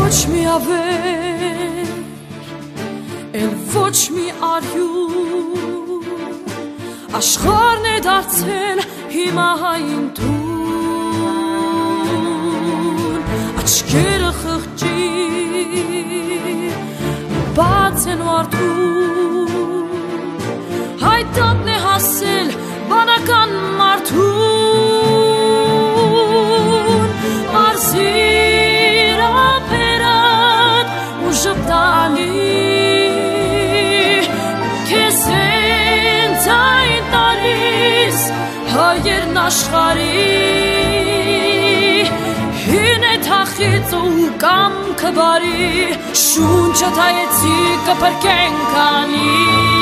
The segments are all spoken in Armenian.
Ոչ մի ավեր, էլ ոչ մի արյուր, աշխարհն է դարձել հիմա հային տուն, աչքերը խղճի, բաց են ու արդուն, հայտանն է հասել բանական մարդուն, մարզիր ապերատ ու ժպտալի, քեզ հենց այն տարիս հայերն աշխարհի, հին է թախից ու կամքը բարի, շունչը թայեցի կփրկենք անի,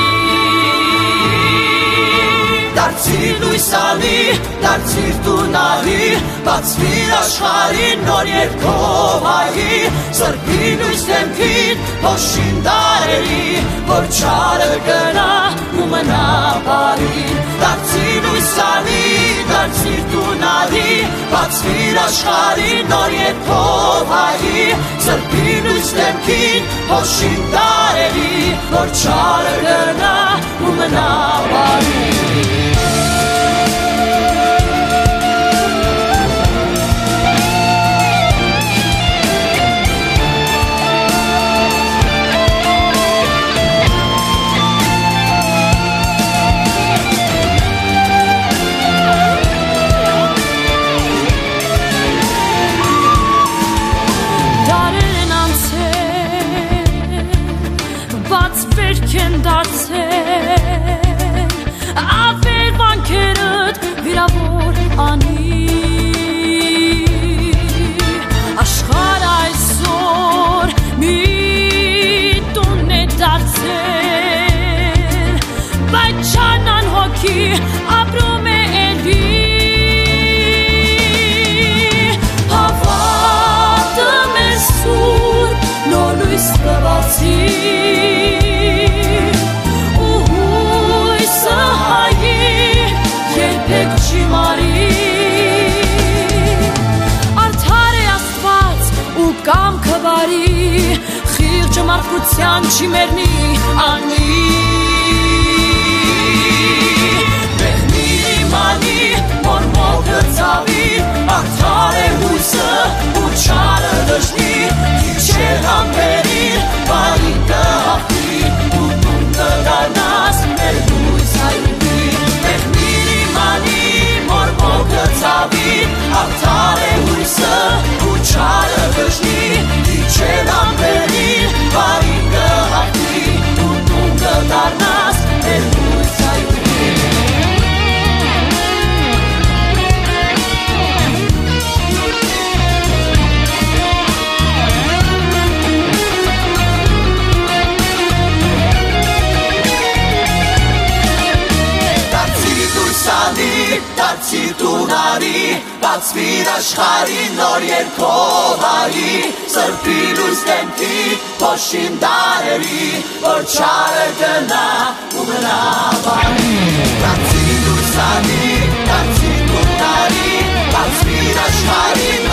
դարձիր լույս ալի, դարձիր տունալի, բացվիր աշխարհին նոր երգով հայի, սրբի լույս դեմքին փոշին դարերի, որ չարը գնա ու մնա բարի, դարձիր լույս ալի, դարձիր տունալի, բացվիր աշխարհին նոր երգով հայի, սրբի լույս դեմքին փոշին դարերի, որ չարը գնա ու մնա բարի. افر بانکرت ویرابور آنی اشخار ایسور میتونه درسل بچانان هاکی ابروم الی هوادم سور نولویس بباسی Կամքը բարի, խիղճը մարդկության չի մեռնի անի Մեղնի իմանի, մորմոքը ծավի, արդար է հույսը, ու չարը դժնի Քիչ է համբերիր, բարին կհաղթի, ու տուն կդառնաս մեր լույս հայրուկի Մեղնի իմանի, մորմոքը ծավի, արդար է հույսը, ու չարը դժնի Քիչ ամբերին, բարին կհաղթի, ու տուն կդառնաս մեր լույս հայրուկի Դարձիր տունարի, բացվիր աշխարհին նոր երգով հայի, սրբի լույս դեմքի փոշին դարերի, որ չարը գնա ու մնա բարի Դարձիր լույս ալի, դարձիր տունարի, բացվիր աշխարհին